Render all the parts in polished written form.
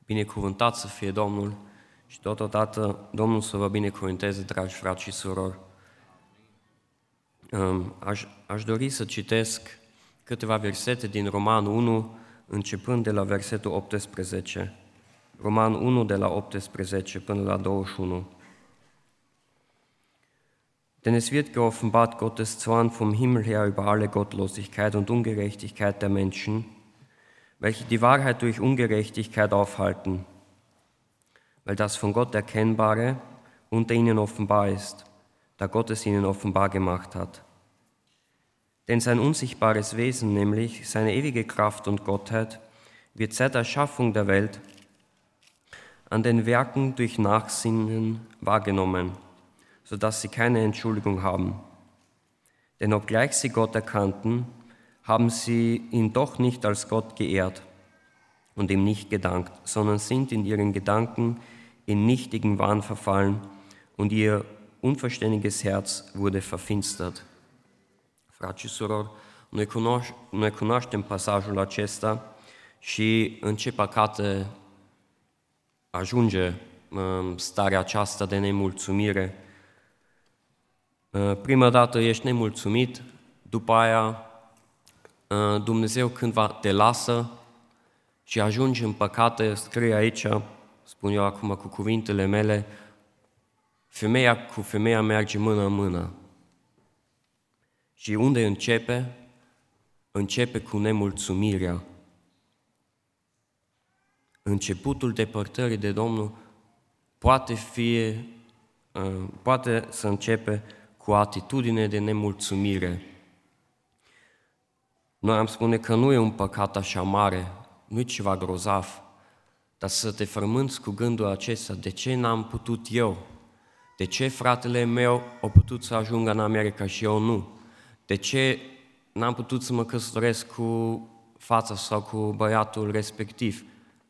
Binecuvântat să fie Domnul și totodată Domnul să vă binecuvânteze, dragi frați și surori. Aș dori să citesc câteva versete din Roman 1, începând de la versetul 18. Roman 1, de la 18 până la 21. Denn es wird geoffenbart Gottes Zorn vom Himmel her über alle Gottlosigkeit und Ungerechtigkeit der Menschen, welche die Wahrheit durch Ungerechtigkeit aufhalten, weil das von Gott Erkennbare unter ihnen offenbar ist, da Gott es ihnen offenbar gemacht hat. Denn sein unsichtbares Wesen, nämlich seine ewige Kraft und Gottheit, wird seit der Erschaffung der Welt an den Werken durch Nachsinnen wahrgenommen, sodass sie keine Entschuldigung haben. Denn obgleich sie Gott erkannten, haben sie ihn doch nicht als Gott geehrt und ihm nicht gedankt, sondern sind in ihren Gedanken in nichtigen Wahn verfallen und ihr unverständiges Herz wurde verfinstert. Frați și surori, noi cunoaștem pasajul acesta și în ce păcate ajunge starea aceasta de nemulțumire. Prima dată ești nemulțumit, după aia Dumnezeu cândva te lasă și ajungi în păcate, scrie aici, spun eu acum cu cuvintele mele, femeia cu femeia merge mână în mână. Și unde începe? Începe cu nemulțumirea. Începutul depărtării de Domnul poate să începe cu o atitudine de nemulțumire. Noi am spune că nu e un păcat așa mare, nu e ceva grozav, dar să te frămânți cu gândul acesta, de ce n-am putut eu? De ce fratele meu a putut să ajungă în America și eu nu? De ce n-am putut să mă căsătoresc cu fata sau cu băiatul respectiv?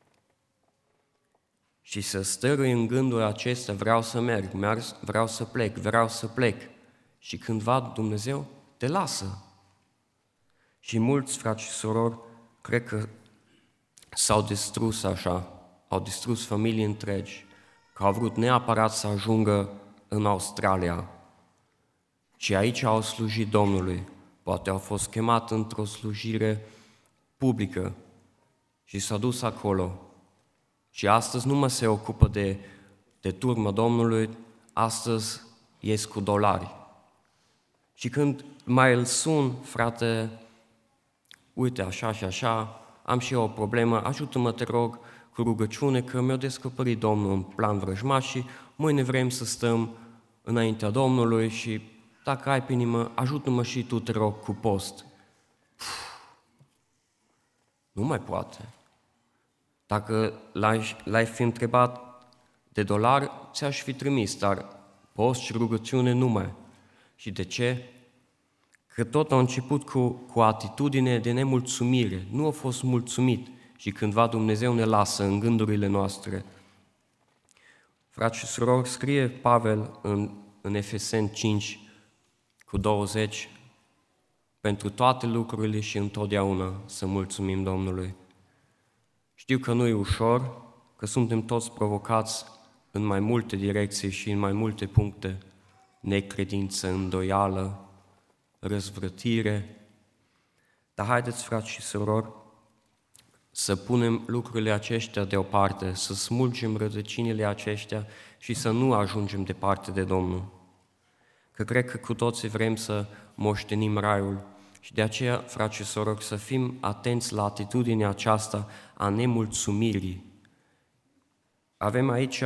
Și să stărui în gândul acesta, vreau să merg, vreau să plec. Și cândva Dumnezeu te lasă. Și mulți frați și surori, cred că s-au distrus așa, au distrus familii întregi, că au vrut neapărat să ajungă în Australia. Și aici au slujit Domnului. Poate au fost chemat într-o slujire publică și s-au dus acolo. Și astăzi nu se ocupă de turma Domnului, astăzi ies cu dolari. Și când mai îl sun, frate, uite așa și așa, am și eu o problemă, ajută-mă, te rog, cu rugăciune, că mi-a descoperit Domnul un plan vrăjmaș și mâine vrem să stăm înaintea Domnului și dacă ai pe inimă, ajută-mă și tu, te rog, cu post. Nu mai poate. Dacă l-ai fi întrebat de dolari, ți-aș fi trimis, dar post și rugăciune numai. Și de ce? Că tot a început cu o atitudine de nemulțumire. Nu a fost mulțumit și cândva Dumnezeu ne lasă în gândurile noastre. Frați și surori, scrie Pavel în Efeseni 5 cu 20, pentru toate lucrurile și întotdeauna să mulțumim Domnului. Știu că nu e ușor, că suntem toți provocați în mai multe direcții și în mai multe puncte, necredință, îndoială, răzvrătire. Dar haideți, frați și surori, să punem lucrurile acestea deoparte, să smulgem rădăcinile acestea și să nu ajungem departe de Domnul. Că cred că cu toții vrem să moștenim raiul și de aceea, frați și surori, să fim atenți la atitudinea aceasta a nemulțumirii. Avem aici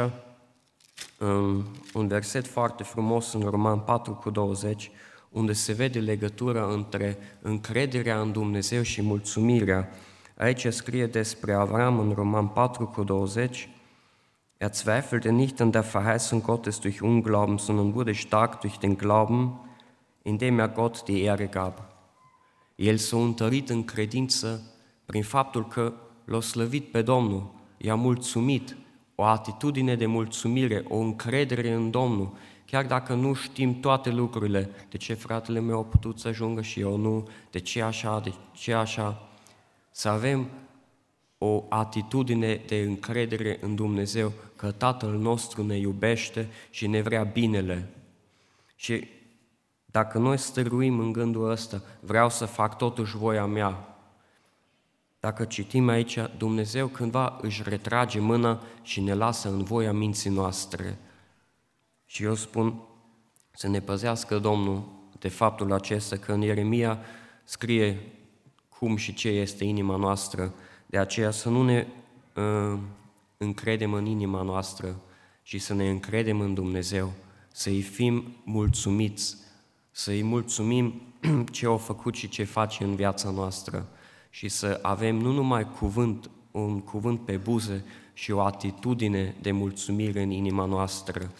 un verset foarte frumos în Roman 4 cu 20, unde se vede legătura între încrederea în Dumnezeu și mulțumirea. Aici scrie despre Avram în Roman 4 cu 20, Er zweifelte nicht an der Verheißung Gottes durch Unglauben, sondern wurde stark durch den Glauben, indem er Gott die Ehre gab. El s-a întărit în credință prin faptul că l-a slăvit pe Domnul, i-a mulțumit, o atitudine de mulțumire, o încredere în Domnul, chiar dacă nu știm toate lucrurile, de ce fratele meu a putut să ajungă și eu nu, de ce așa, să avem o atitudine de încredere în Dumnezeu, că Tatăl nostru ne iubește și ne vrea binele. Și dacă noi stăruim în gândul ăsta, vreau să fac totuși voia mea, dacă citim aici, Dumnezeu cândva își retrage mâna și ne lasă în voia minții noastre. Și eu spun să ne păzească Domnul de faptul acesta, că în Ieremia scrie cum și ce este inima noastră, de aceea să nu ne încredem în inima noastră și să ne încredem în Dumnezeu, să-i fim mulțumiți, să-i mulțumim ce a făcut și ce face în viața noastră și să avem nu numai un cuvânt pe buze și o atitudine de mulțumire în inima noastră.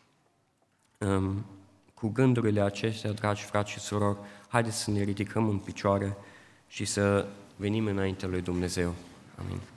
Cu gândurile acestea, dragi frați și surori, haideți să ne ridicăm în picioare și să venim înaintea lui Dumnezeu. Amin.